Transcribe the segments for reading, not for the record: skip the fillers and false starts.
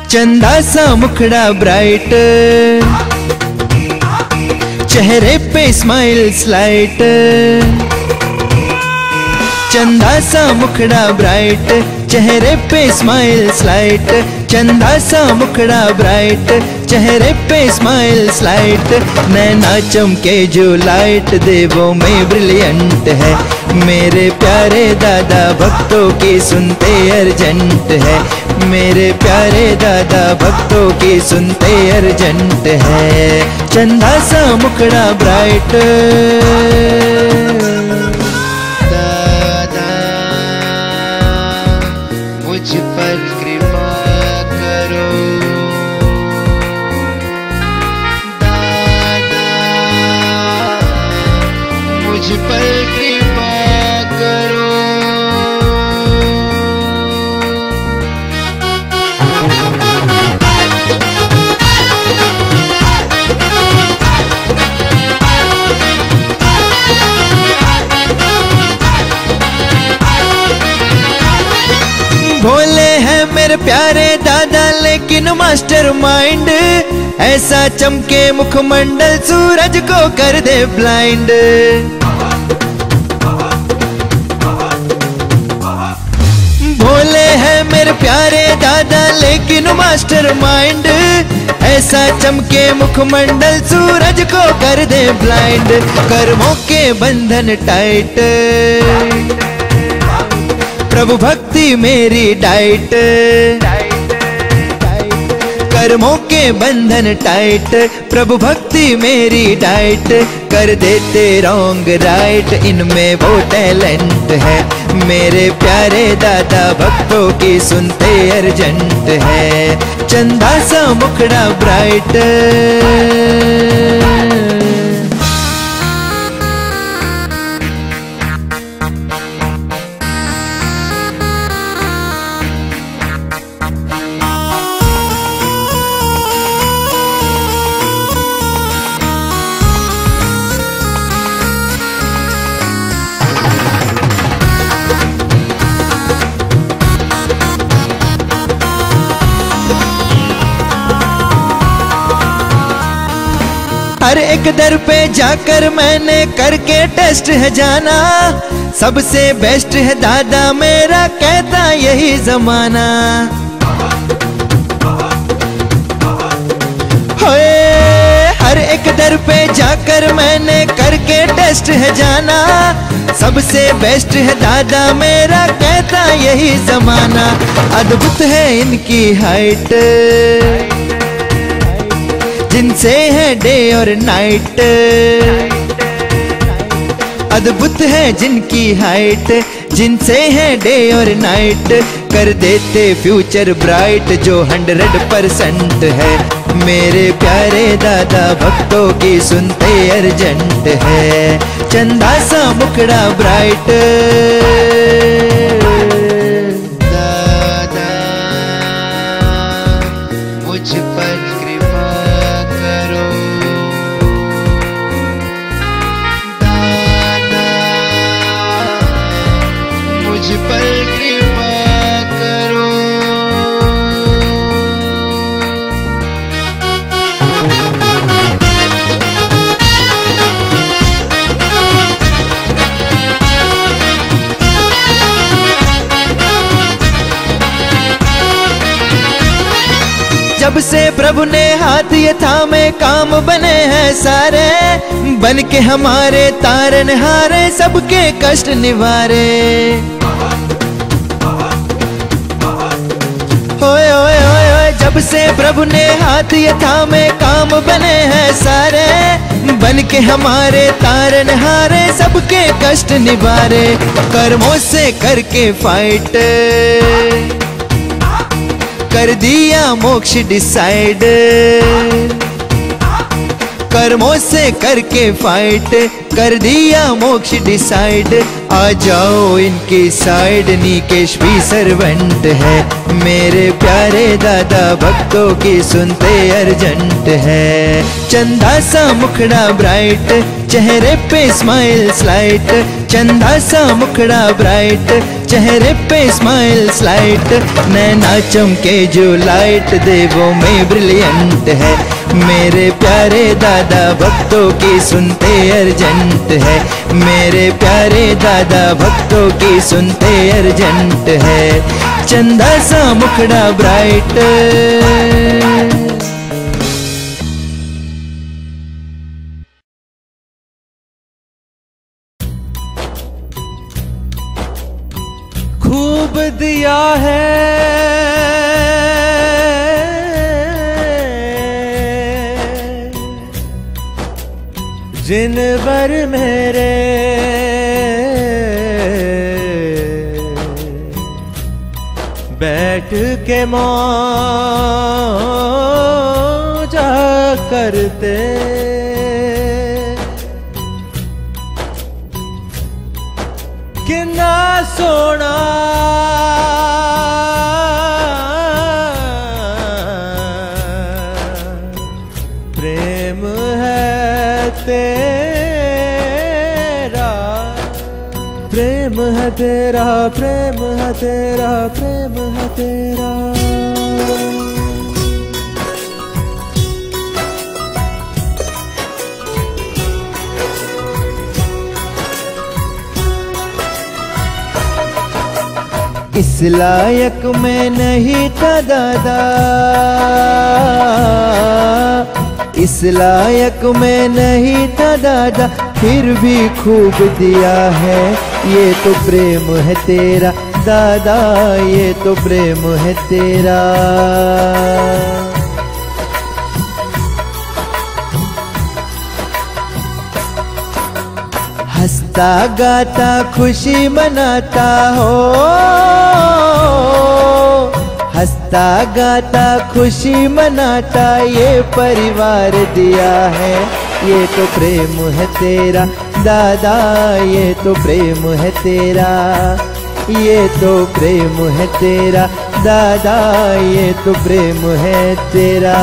चंदा सा मुखड़ा ब्राइट, चेहरे पे स्माइल स्लाइट। चंदा सा मुखड़ा ब्राइट, चेहरे पे स्माइल स्लाइट। चंदा सा मुखड़ा ब्राइट, चेहरे पे स्माइल स्लाइट। नैना चमके जो लाइट देवों में ब्रिलियंट है। मेरे प्यारे दादा भक्तों की सुनते अर्जेंट है। मेरे प्यारे दादा भक्तों की सुनते अर्जेंट है। चंदा सा मुखड़ा ब्राइट, दादा मुझ पर कृपा करो। दादा मुझ पर कृपा करो। भोले हैं मेरे प्यारे दादा लेकिन मास्टर माइंड। ऐसा चमके मुखमंडल सूरज को कर दे ब्लाइंड। भोले हैं मेरे प्यारे दादा लेकिन मास्टर माइंड। ऐसा चमके मुखमंडल सूरज को कर दे ब्लाइंड। कर्मों के बंधन टाइट, प्रभु भक्ति मेरी डाइट। कर्मों के बंधन टाइट, प्रभु भक्ति मेरी डाइट। कर देते रॉन्ग राइट, इनमें वो टैलेंट है। मेरे प्यारे दादा भक्तों की सुनते अर्जेंट है। चंदा सा मुखड़ा ब्राइट, हर एक दर पे जाकर मैंने करके टेस्ट है जाना। सबसे बेस्ट है दादा मेरा कहता यही जमाना। होए हर एक दर पे जाकर मैंने करके टेस्ट है जाना। सबसे बेस्ट है दादा मेरा कहता यही जमाना। अद्भुत है इनकी हाइट, जिनसे है डे और नाइट। अद्भुत है जिनकी हाइट, जिनसे है डे और नाइट। कर देते फ्यूचर ब्राइट जो 100% है। मेरे प्यारे दादा भक्तों की सुनते अर्जेंट है। चंदा सा मुखड़ा ब्राइट, दादा मुझ पर कृपा करो। दादा मुझ पर कृपा करो। जब से प्रभु ने हाथ ये थामे काम बने हैं सारे। बन के हमारे तारनहारे सबके कष्ट निवारे। ओए ओए ओए ओए जब से प्रभु ने हाथ ये थामे काम बने हैं सारे। बन के हमारे तारनहारे सबके कष्ट निवारे। कर्मों से करके फाइट, कर दिया मोक्ष डिसाइड। कर्मों से करके फाइट, कर दिया मोक्ष डिसाइड, आ जाओ इनकी साइड। निकेश भी सर्वेंट है, मेरे प्यारे दादा भक्तों की सुनते अर्जेंट है। चंदा सा मुखड़ा ब्राइट, चेहरे पे स्माइल स्लाइट, चंदा सा मुखड़ा ब्राइट, चेहरे पे स्माइल स्लाइट। नैना चमके जो लाइट, देवों में ब्रिलियंट है, मेरे प्यारे दादा भक्तों की सुनते अर्जेंट है। मेरे प्यारे दादा भक्तों की सुनते अर्जेंट है। चंदा सा मुखड़ा ब्राइट। खूब दिया है जिन बर मेरे, बैठ के मौजा करते, कितना सोना प्रेम है तेरा, प्रेम है तेरा, प्रेम है तेरा, प्रेम है तेरा। इस लायक मैं नहीं था दादा, इस लायक मैं नहीं था दादा, फिर भी खूब दिया है। ये तो प्रेम है तेरा दादा, ये तो प्रेम है तेरा। हंसता गाता खुशी मनाता हो, हंसता गाता खुशी मनाता, ये परिवार दिया है। ये तो प्रेम है तेरा दादा, ये तो प्रेम है तेरा, ये तो प्रेम है तेरा दादा, ये तो प्रेम है तेरा।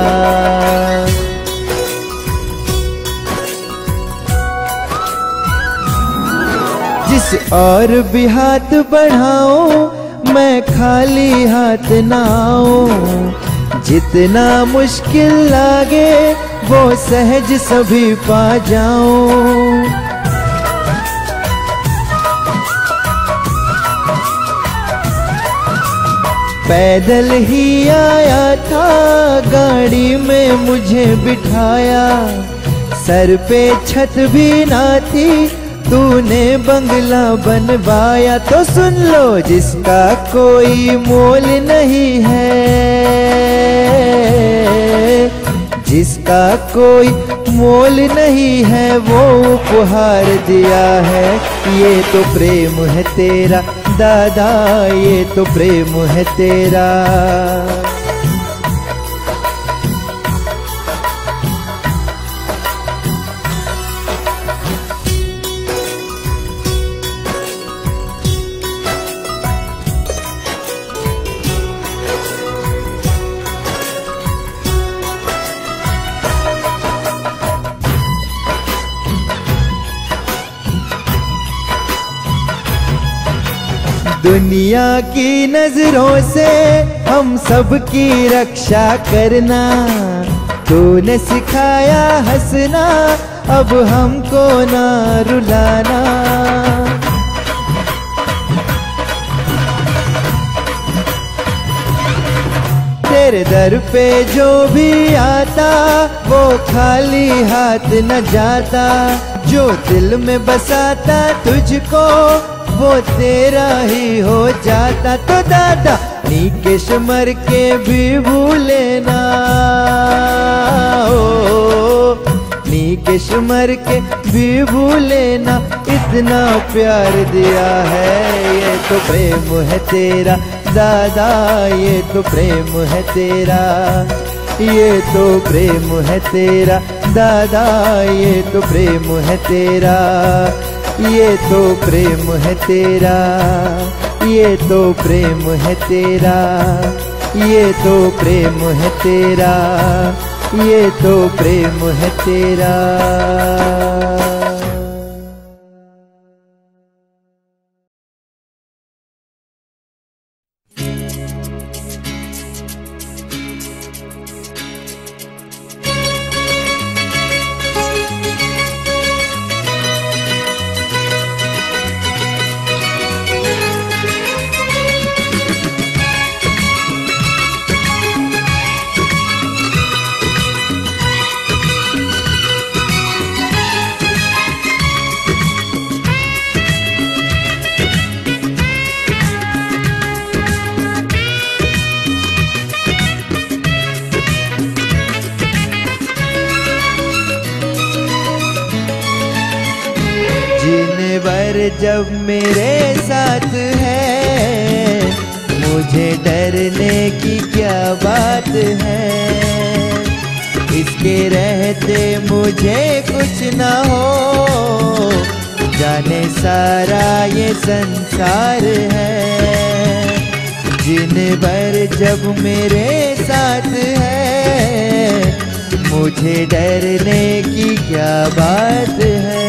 जिस और भी हाथ बढ़ाऊं मैं खाली हाथ ना आऊं, जितना मुश्किल लागे वो सहज सभी पा जाऊं। पैदल ही आया था, गाड़ी में मुझे बिठाया, सर पे छत भी ना थी, तूने बंगला बनवाया। तो सुन लो, जिसका कोई मोल नहीं है, जिसका कोई मोल नहीं है, वो उपहार दिया है। ये तो प्रेम है तेरा दादा, ये तो प्रेम है तेरा। दुनिया की नजरों से हम सब की रक्षा करना, तूने सिखाया हंसना, अब हमको ना रुलाना। तेरे दर पे जो भी आता वो खाली हाथ न जाता, जो दिल में बसाता तुझको वो तेरा ही हो जाता। तो दादा निकेश मर के भी भूले ना, ओ निकेश मर के भी भूले ना, इतना प्यार दिया है। ये तो प्रेम है तेरा दादा, ये तो प्रेम है तेरा, ये तो प्रेम है तेरा दादा, ये तो प्रेम है तेरा, ये तो प्रेम है तेरा, ये तो प्रेम है तेरा, ये तो प्रेम है तेरा, ये तो प्रेम है तेरा। जब मेरे साथ है मुझे डरने की क्या बात है, इसके रहते मुझे कुछ ना हो, जाने सारा ये संसार है। जिन भर जब मेरे साथ है मुझे डरने की क्या बात है।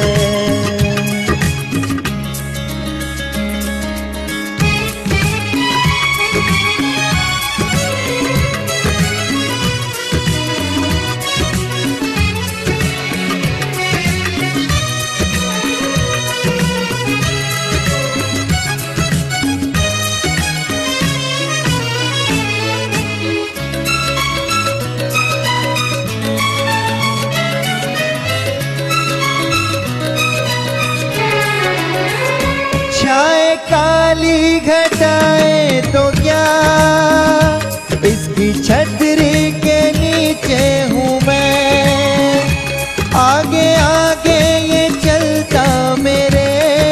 काली घटाए तो क्या, इसकी छतरी के नीचे हूँ मैं, आगे आगे ये चलता मेरे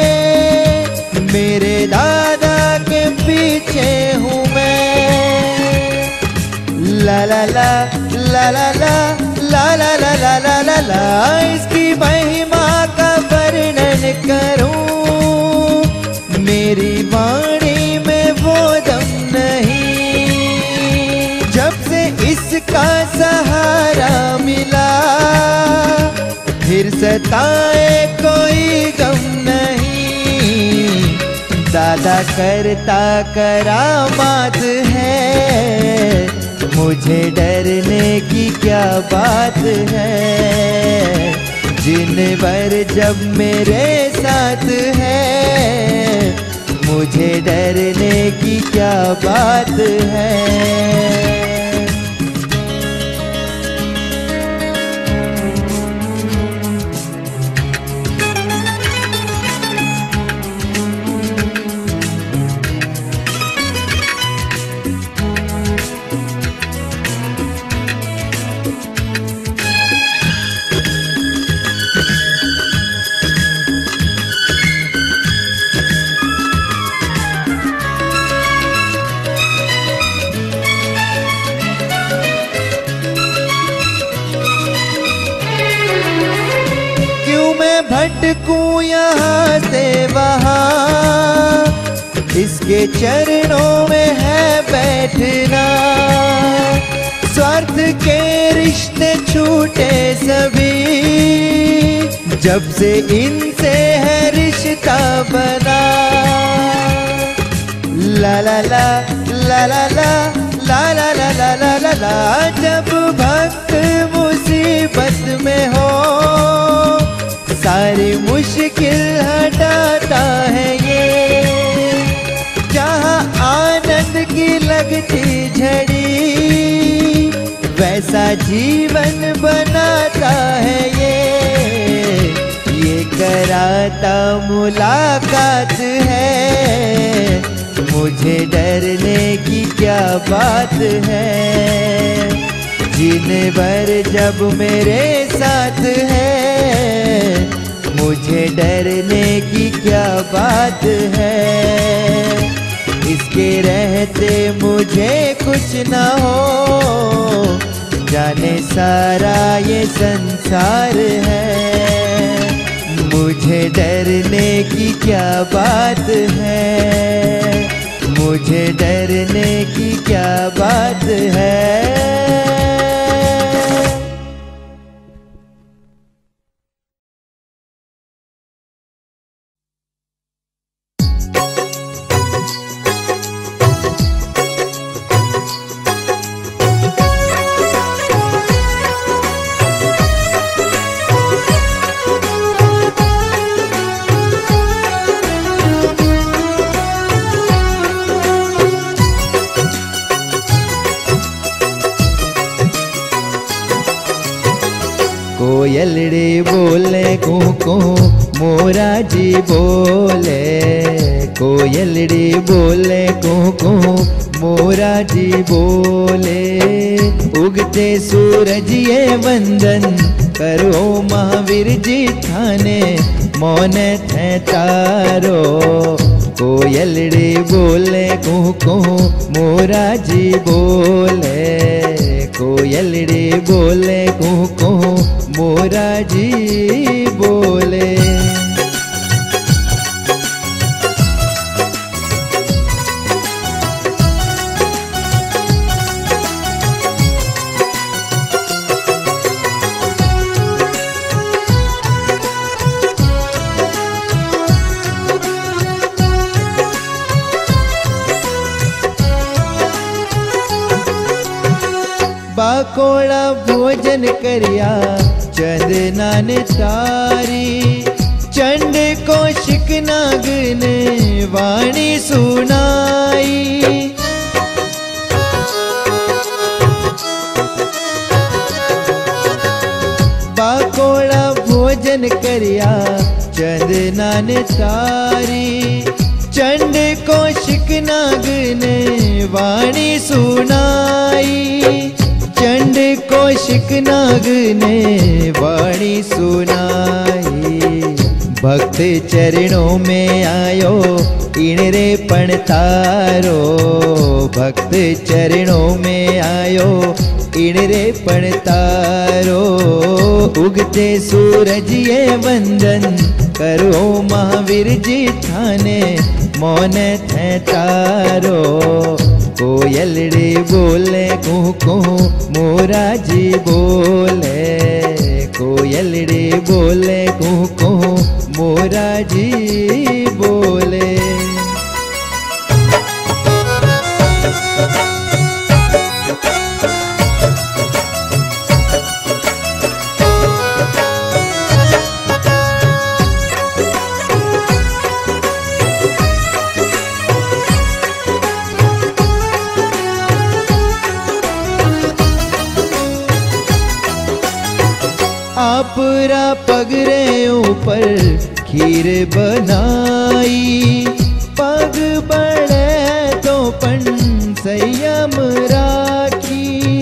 दादा के पीछे हूँ मैं। ला ला ला ला ला ला ला ला ला ला ला ला ला, इसकी महिमा का वर्णन करूँ, मेरी वाणी में वो दम नहीं। जब से इसका सहारा मिला फिर सताए कोई गम नहीं। दादा करता करामात है, मुझे डरने की क्या बात है। जिन भर जब मेरे साथ है मुझे डरने की क्या बात है। भटकूं यहाँ से वहाँ, इसके चरणों में है बैठना। स्वार्थ के रिश्ते छूटे सभी, जब से इनसे है रिश्ता बना। ला ला ला ला ला ला ला ला ला ला ला ला ला, जब भक्त मुसीबत में हो सारी मुश्किल हटाता है ये। जहाँ आनंद की लगती झड़ी वैसा जीवन बनाता है ये कराता मुलाकात है, मुझे डरने की क्या बात है। जिन भर जब मेरे साथ है मुझे डरने की क्या बात है। इसके रहते मुझे कुछ ना हो, जाने सारा ये संसार है, मुझे डरने की क्या बात है, मुझे डरने की क्या बात है। कोयलड़ी बोले कुकू मोरा जी बोले, कोयलड़ी बोले कुकू मोरा जी बोले। उगते सूरज ये वंदन करो महावीर जी थाने, मौन थे तारो। कोयलड़ी बोले कुकू मोरा जी बोले, कोयलड़ी बोले कुकू मोरा जी बोले। बाकोड़ा भोजन करिया चंदना ने तारी, चंड को शिकनाग ने वाणी सुनाई। बाकोड़ा भोजन करिया चंदना ने तारी, चंड को शिकनाग ने वाणी सुनाई। चंड को शिकनाग ने वाणी सुनाई। भक्त चरणों में आयो इणरे पण तारो, भक्त चरणों में आयो इणरे पण तारो। उगते सूरज ये वंदन करो महावीर जी थाने, मौन थे तारो। कोयलड़ी बोले कुकू मोरा जी बोले, कोयलड़ी बोले कुकू मोरा जी बोले। आपरा पगरे ऊपर खीर बनाई, पग बढ़े तो पन संयम राखी।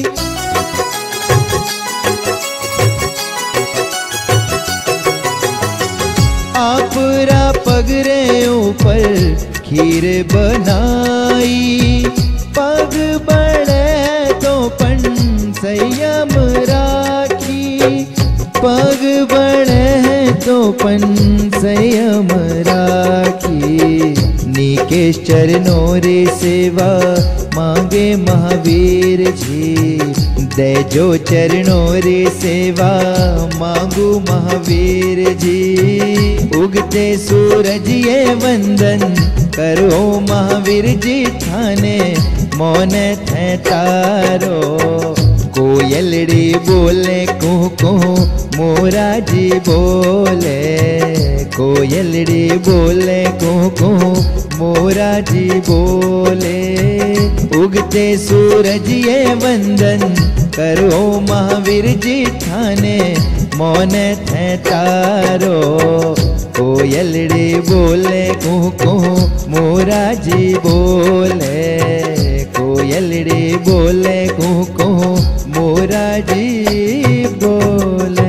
आपरा पगरे ऊपर खीर बनाई, पग बढ़े तो पन संयम राखी। पग बढ़े तो पन संयम राखी। नीकेश चरणों रे सेवा मांगे महावीर जी, दे जो चरणों रे सेवा मांगू महावीर जी। उगते सूरज ये वंदन करो महावीर जी थाने, मौन थे तारो। कोयलड़ी बोले कुकू मोरा जी बोले, कोयलड़ी बोले कुकू मोरा जी बोले। उगते सूरज ये वंदन करो महावीर जी थाने, मौन थे तारो। कोयलड़ी बोले कुकू मोरा जी बोले, कोयलड़ी बोले कुकू मोरा जी बोले।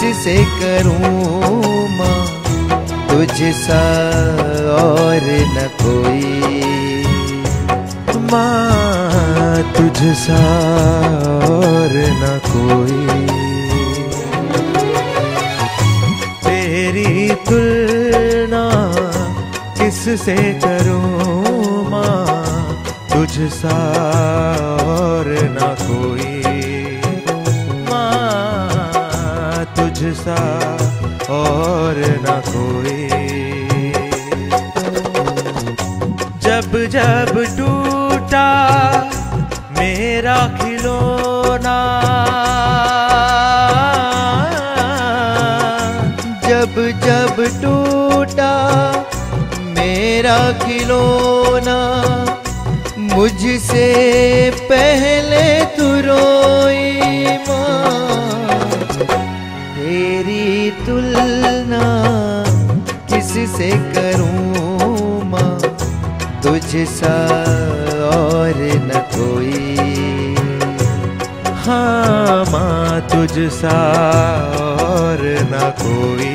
किससे करूं माँ तुझसा और न कोई, माँ तुझसा और न कोई। तेरी तुलना किससे करूं माँ तुझसा और न कोई, माँ तुझसा और न कोई। जब जब टूटा मेरा खिलौना, जब जब टूटा मेरा खिलौना, मुझसे पहले तू रोई माँ। तेरी तुलना किससे करूं माँ तुझसा और न कोई, हाँ माँ तुझसा और न कोई।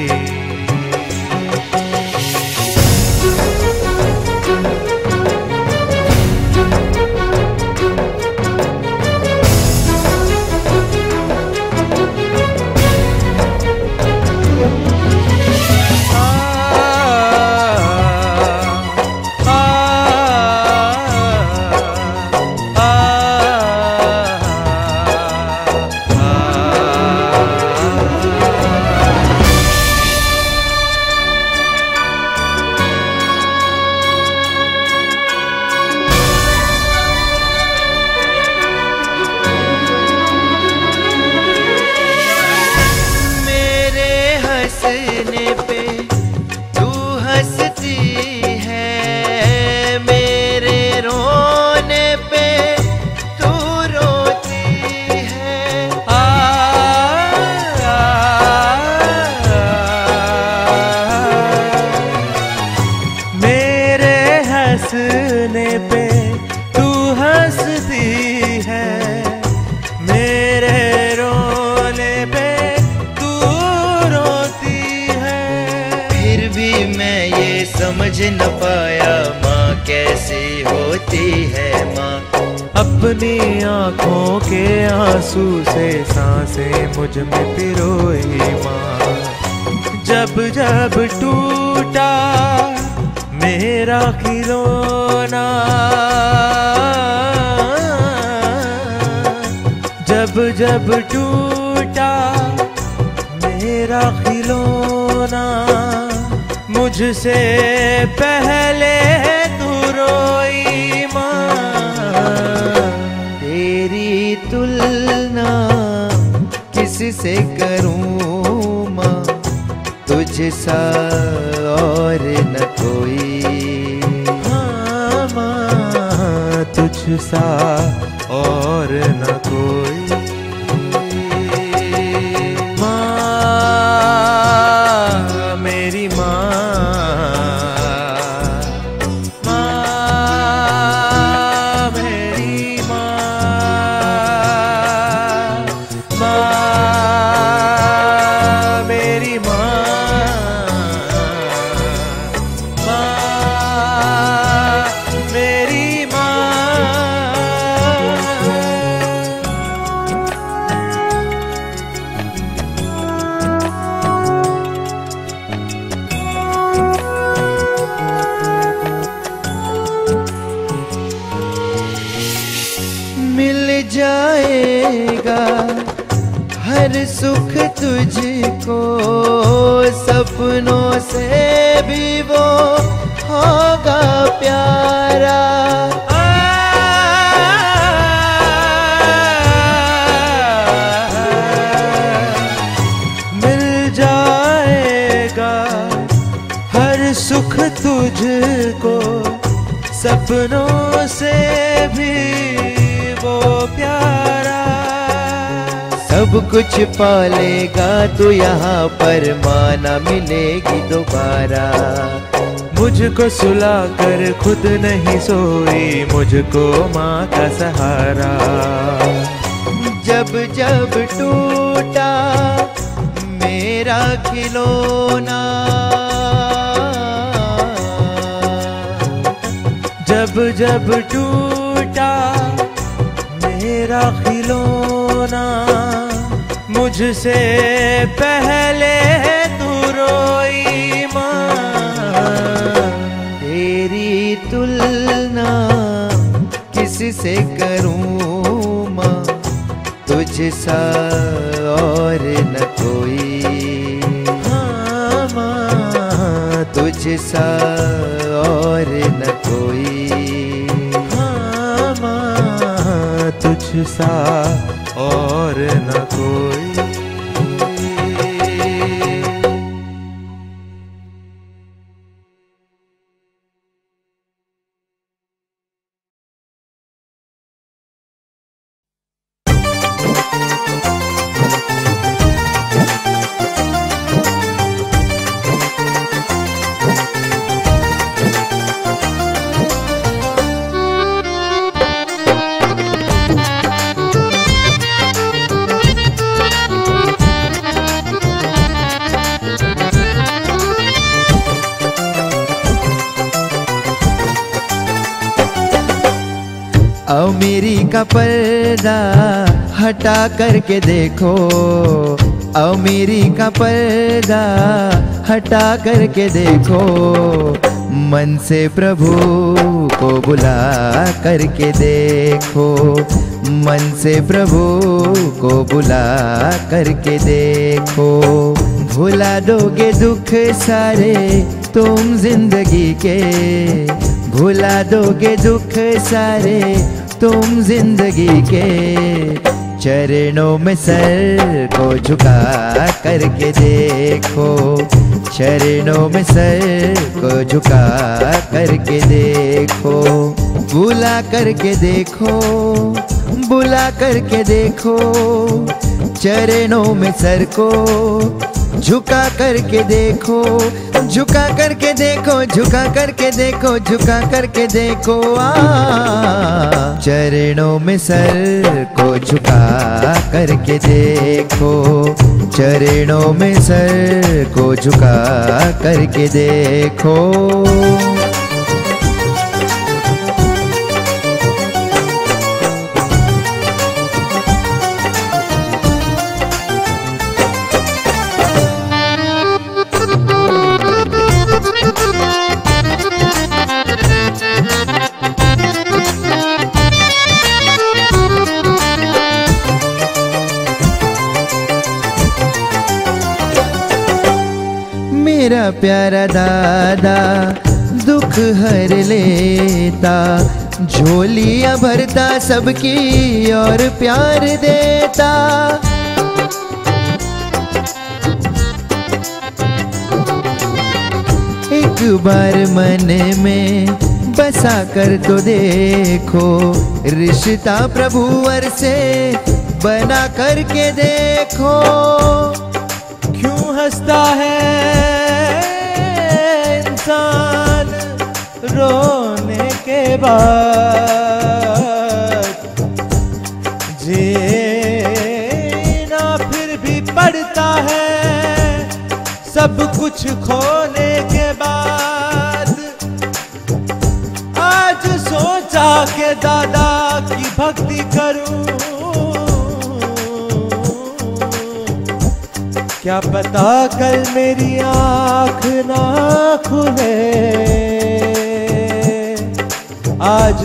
हंसने पे तू हंसती है, मेरे रोने पे तू रोती है। फिर भी मैं ये समझ न पाया माँ कैसे होती है माँ। अपनी आँखों के आंसू से सांसें मुझ में पिरोई माँ। जब जब टूटा मेरा खिलौना, जब जब टूटा मेरा खिलौना, मुझसे पहले तू रोई माँ। तेरी तुलना किससे करूं माँ तुझसा और न कोई, हाँ माँ तुझसा और न कोई। माँ मेरी माँ, माँ मेरी माँ, माँ मेरी माँ, मेरी माँ। मिल जाएगा हर सुख तुझको, सपनों से भी वो होगा प्यारा। मिल जाएगा हर सुख तुझको, सपनों से भी वो प्यारा। सब कुछ पालेगा तू यहाँ पर, माँ ना मिलेगी दोबारा। मुझको सुला कर खुद नहीं सोई, मुझको माँ का सहारा। जब जब टूटा मेरा खिलौना। जब जब टूटा मेरा खिलौना, मुझसे पहले तू रोई माँ। तेरी तुलना किससे करूं माँ, तुझसा और न कोई। हाँ माँ, तुझसा और न कोई। हाँ माँ, तुझसा और न कोई। अमीरी का पर्दा हटा करके देखो, अमीरी का पर्दा हटा करके देखो। मन से प्रभु को बुला करके देखो, मन से प्रभु को बुला करके देखो। भुला दोगे दुख सारे तुम जिंदगी के, भुला दोगे दुख सारे तुम जिंदगी के। चरणों में सर को झुका करके देखो, चरणों में सर को झुका करके देखो। बुला करके देखो, बुला करके देखो, चरणों में सर को झुका करके देखो, झुका करके देखो, झुका करके देखो, झुका करके देखो। चरणों में सर को झुका करके देखो, चरणों में सर को झुका करके देखो। मेरा प्यारा दादा दुख हर लेता, झोलियां भरता सबकी और प्यार देता। एक बार मन में बसा कर तो देखो, रिश्ता प्रभुवर से बना करके देखो। क्यों हंसता है इंसान रोने के बाद, जीना फिर भी पड़ता है सब कुछ खोने के बाद। आज सोचा के दादा की भक्ति करूं, क्या पता कल मेरी आँख ना खुले। आज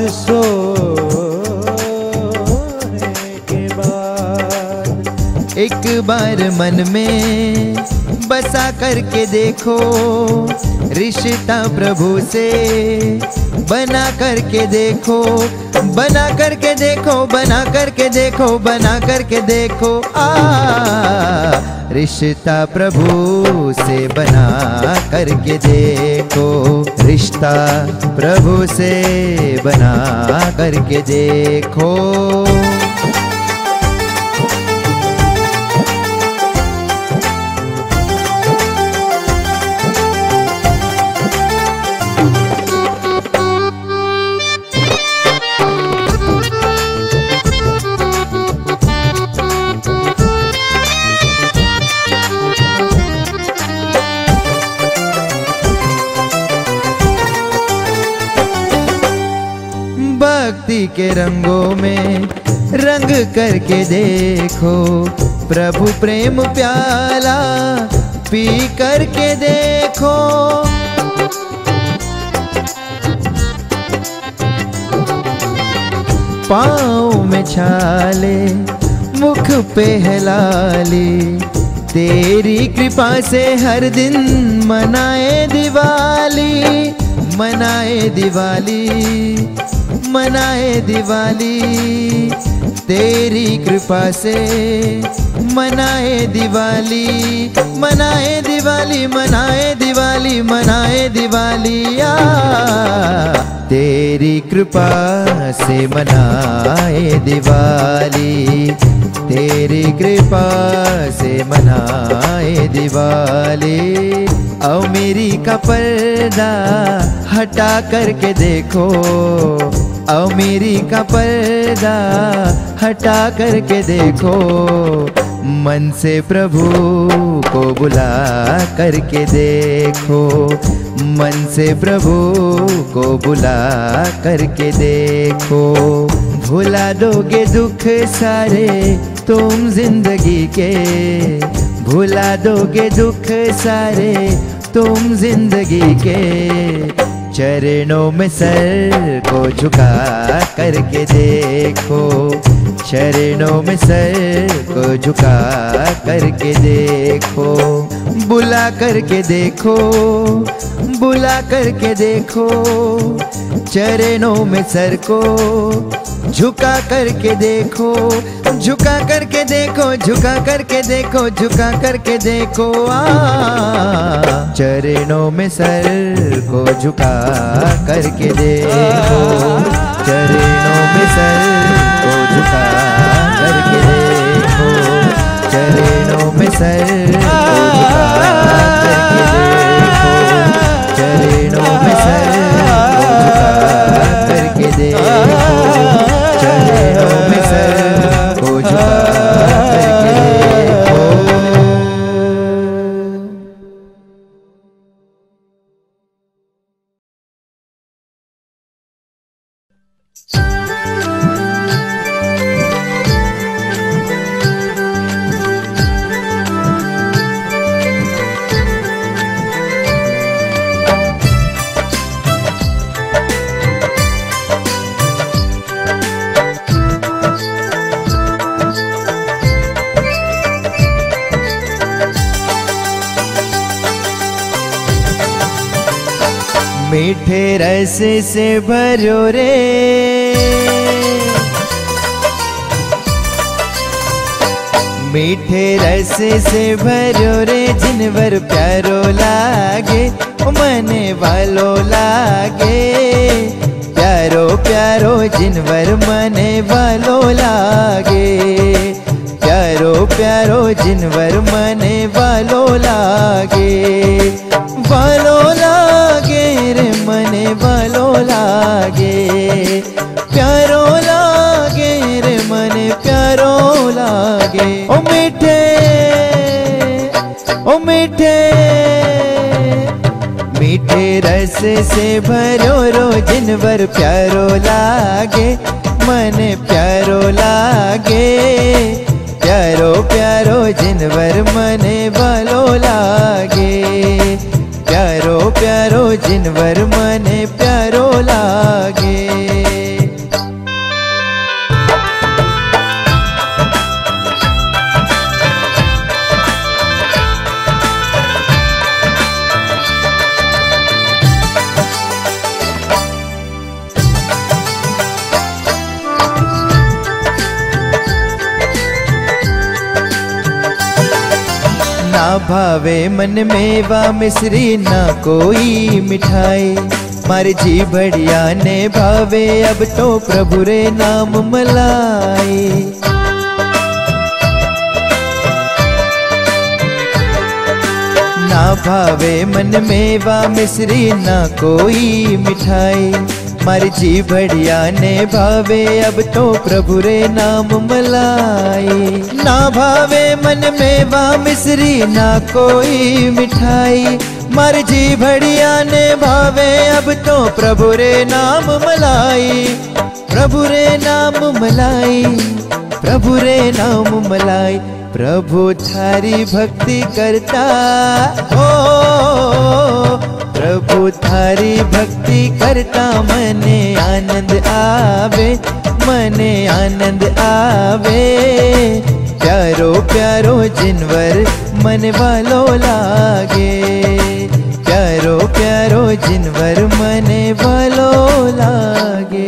सोने के बाद एक बार मन में बसा करके देखो, रिश्ता प्रभु से बना करके देखो, बना करके देखो, बना करके देखो, बना करके देखो। रिश्ता प्रभु से बना करके देखो, रिश्ता प्रभु से बना करके देखो। भक्ति के रंगों में रंग करके देखो, प्रभु प्रेम प्याला पी करके देखो। पाँव में छाले, मुख पे है लाली, तेरी कृपा से हर दिन मनाए दिवाली, मनाए दिवाली, मनाए दिवाली। तेरी कृपा से मनाए दिवाली, मनाए दिवाली, मनाए दिवाली, मनाए दिवाली। तेरी कृपा से मनाए दिवाली, तेरी कृपा से मनाए दिवाली। अमीरी का पर्दा हटा करके देखो, अमीरी का पर्दा हटा करके देखो, मन से प्रभु को बुला करके देखो, मन से प्रभु को बुला करके देखो। भुला दोगे दुख सारे तुम जिंदगी के, भुला दोगे दुख सारे तुम जिंदगी के। चरणों में सर को झुका करके देखो, चरणों में सर को झुका करके देखो। बुला करके देखो, बुला करके देखो, चरणों में सर को झुका करके देखो, झुका करके देखो, झुका करके देखो, झुका करके देखो। चरणों में सर को झुका करके देखो, चरणों में सर को झुका करके देखो, चरणों में सर को झुका करके देखो, चरणों में सर को झुका करके देखो, चरणों में सर को झुका करके देखो। मीठे रस से भरो रे, मीठे रस से भरो रे, जिनवर प्यारो लागे मने वालो लागे। प्यारो प्यारो जिनवर मने वालो लागे, प्यारो प्यारो जिनवर मने वालो लागे। वालो लागे रे मने वालो लागे, प्यारो लागे रे मने प्यारो लागे। ओ मीठे, ओ मीठे, मीठे रस से भरो रो, जिनवर प्यारो लागे मने प्यारो लागे। प्यारो प्यारो जिनवर मने वालो लागे, प्यारो प्यारो जिनवर मने प्यारो लागे। ना भावे मन मेवा मिश्री ना कोई मिठाई, मारी जी बढ़िया ने भावे अब तो प्रभु रे नाम मलाई। ना भावे मन मेवा मिश्री ना कोई मिठाई, मारी जी बढ़िया ने भावे अब तो प्रभु रे नाम मलाई। ना भावे मन मेवा मिश्री ना कोई मिठाई, मारी जी बढ़िया ने भावे अब तो प्रभु रे नाम मलाई। प्रभु रे नाम मलाई, प्रभु रे नाम मलाई, प्रभु थारी भक्ति करता हो, प्रभु थारी भक्ति करता मने आनंद आवे, मने आनंद आवे। प्यारो प्यारो जिनवर मन वालो लागे, प्यारो प्यारो जिनवर मने वालो लागे।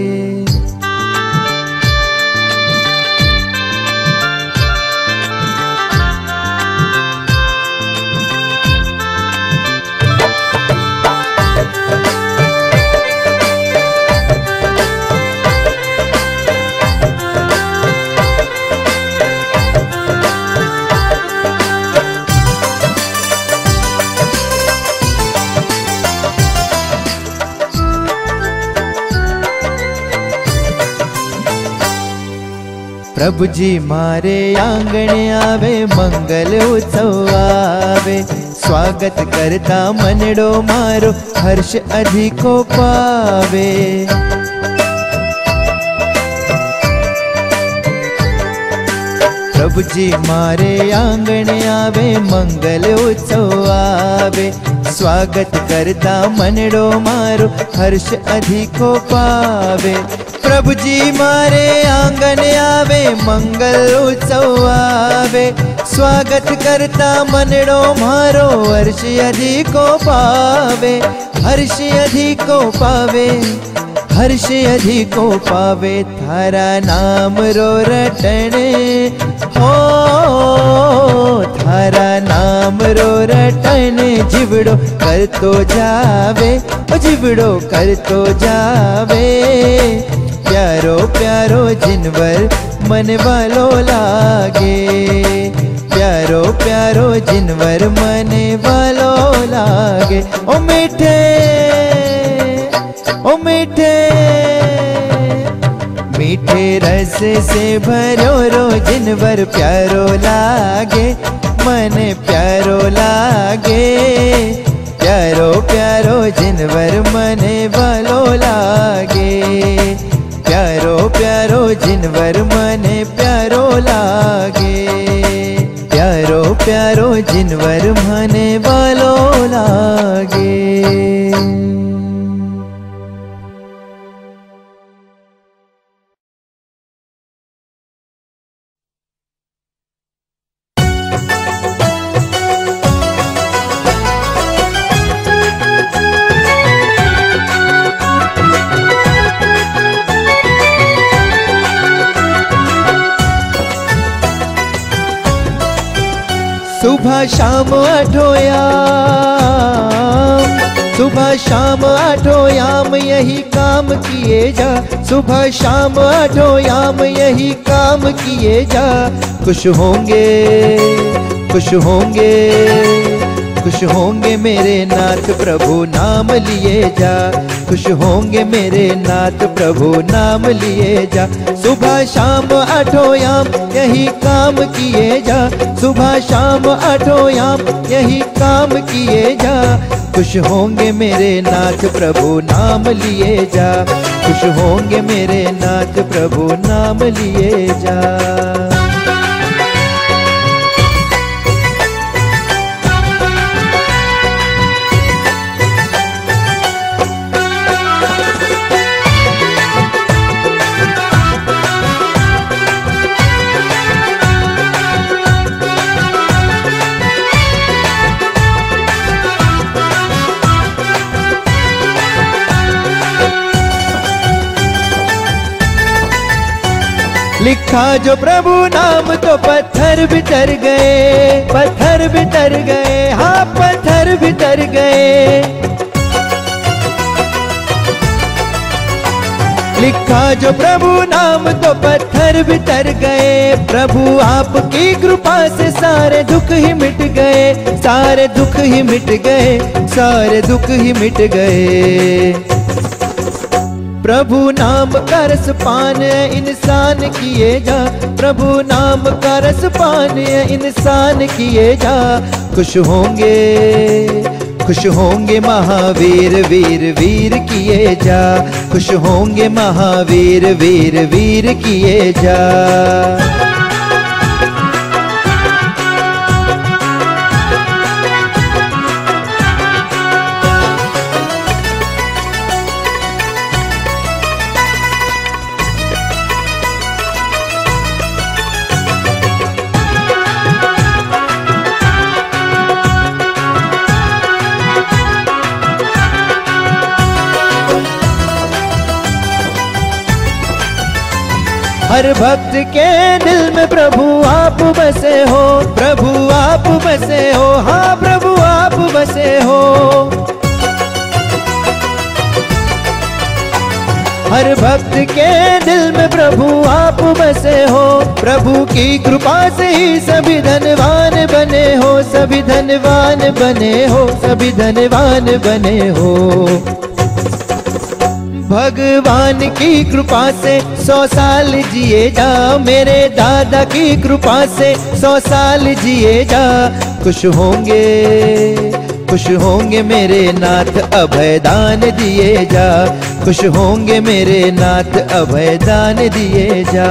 प्रभु जी मारे आंगण आवे, मंगल उत्सव आवे, स्वागत करता मनडो मारो हर्ष अधिको पावे। प्रभु जी मारे आंगण आवे, मंगल उत्सव आवे, स्वागत करता मनडो मारो हर्ष अधिको पावे। प्रभु जी मारे आंगन आवे, मंगल उत्सव आवे, स्वागत करता मनडो मारो हर्ष अधिको पावे, हर्ष अधिको पावे, हर्ष अधिको पावे। थारा नाम रो रटने हो, थारा नाम रो रटने जिवड़ो कर तो जावे, जिवड़ो कर तो जावे। प्यारो प्यारो जिनवर मन वालो लागे, प्यारो प्यारो जिनवर मन वालो लागे। ओ मीठे, ओ मीठे, मीठे रस से भरो रो जिनवर प्यारो लागे, मन प्यारो लागे। प्यारो प्यारो जिनवर मन वालो लागे, प्यारो प्यारो जिनवर मन प्यारो लागे, प्यारो प्यारो जिनवर मन वालो लागे। सुबह शाम आठोयाम, सुबह शाम आठोयाम यही काम किए जा, सुबह शाम आठोयाम यही काम किए जा। खुश होंगे, खुश होंगे, खुश होंगे मेरे नाथ प्रभु नाम लिए जा, खुश होंगे मेरे नाथ प्रभु नाम लिए जा। सुबह शाम आठोयाम यही काम किए जा, सुबह शाम आठोयाम यही काम किए जा। खुश होंगे मेरे नाथ प्रभु नाम लिए जा, खुश होंगे मेरे नाथ प्रभु नाम लिए जा। लिखा जो प्रभु नाम तो पत्थर बितर गए, पत्थर बितर गए, हाँ पत्थर बितर गए। लिखा जो प्रभु नाम तो पत्थर बितर गए। प्रभु आपकी कृपा से सारे दुख ही मिट गए, सारे दुख ही मिट गए, सारे दुख ही मिट गए। प्रभु नाम का रस पान इंसान किए जा, प्रभु नाम का रस पान इंसान किए जा। खुश होंगे, खुश होंगे महावीर वीर वीर किए जा, खुश होंगे महावीर वीर वीर किए जा। हर भक्त के दिल में प्रभु आप बसे हो, प्रभु आप बसे हो, हाँ प्रभु आप बसे हो। हर भक्त के दिल में प्रभु आप बसे हो, प्रभु की कृपा से ही सभी धनवान बने हो, सभी धनवान बने हो, सभी धनवान बने हो। भगवान की कृपा से 100 साल जिए जा, मेरे दादा की कृपा से 100 साल जिए जा। खुश होंगे, खुश होंगे मेरे नाथ अभयदान दिए जा, खुश होंगे मेरे नाथ अभयदान दिए जा।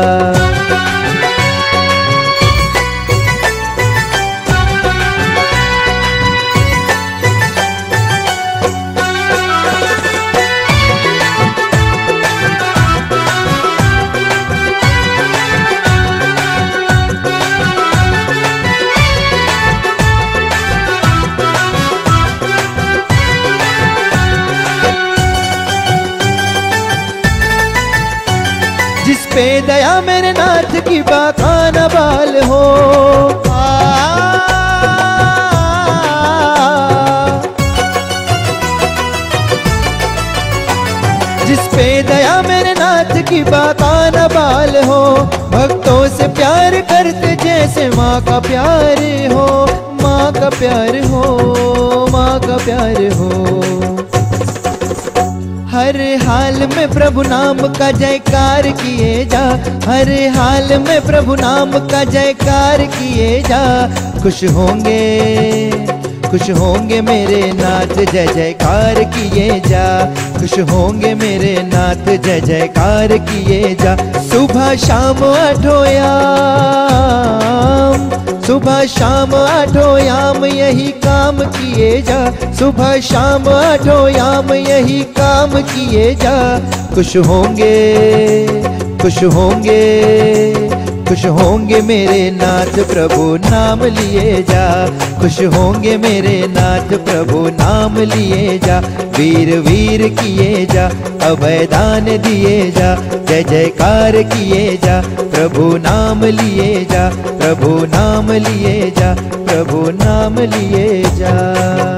जिस पे दया मेरे नाथ की बाखाना बाल हो, जिस पे दया मेरे नाथ की बाखाना बाल हो। भक्तों से प्यार करते जैसे माँ का प्यार हो, माँ का प्यार हो, माँ का प्यार हो। हर हाल में प्रभु नाम का जयकार किए जा, हर हाल में प्रभु नाम का जयकार किए जा। खुश होंगे, खुश होंगे मेरे नाथ जय जयकार किए जा, खुश होंगे मेरे नाथ जय जयकार किए जा। सुबह शाम आठों याम, सुबह शाम आठों याम यही काम किए जा, सुबह शाम आठों याम यही काम किए जा। खुश होंगे, खुश होंगे, खुश होंगे मेरे नाथ प्रभु नाम लिए जा, खुश होंगे मेरे नाथ प्रभु नाम लिए जा। वीर वीर किए जा, अभयदान दिए जा, जय जयकार किए जा। प्रभु नाम लिए जा, प्रभु नाम लिए जा, प्रभु नाम लिए जा।